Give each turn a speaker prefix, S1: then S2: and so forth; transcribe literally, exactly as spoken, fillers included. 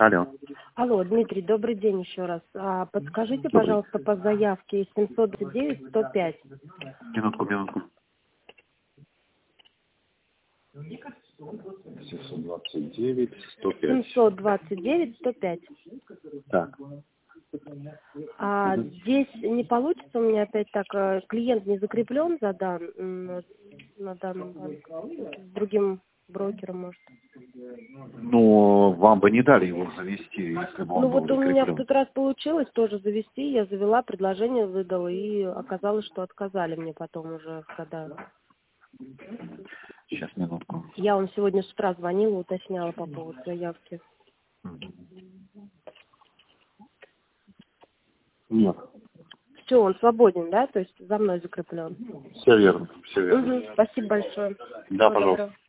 S1: Алло.
S2: Алло, Дмитрий, добрый день еще раз. А, подскажите,
S1: Добрый.
S2: пожалуйста, по заявке семьсот двадцать девять сто пять.
S1: Минутку, минутку.
S3: семьсот двадцать девять сто пять.
S2: семьсот двадцать девять сто пять.
S1: Так.
S2: А
S1: Мгм.
S2: здесь не получится у меня опять так, э, клиент не закреплен за дан, м, на данном банке, с другим брокером, может.
S1: Ну, вам бы не дали его завести, если бы он
S2: Ну
S1: был
S2: вот у меня в
S1: закреплен.
S2: тот раз получилось тоже завести, я завела, предложение выдала, и оказалось, что отказали мне потом уже, когда...
S1: Сейчас, минутку.
S2: Я вам сегодня с утра звонила, уточняла по поводу заявки.
S3: Нет.
S2: Все, он свободен, да? То есть за мной закреплен.
S3: Все верно. Все верно.
S2: Угу, спасибо большое.
S3: Да,
S2: Благодарю.
S3: пожалуйста.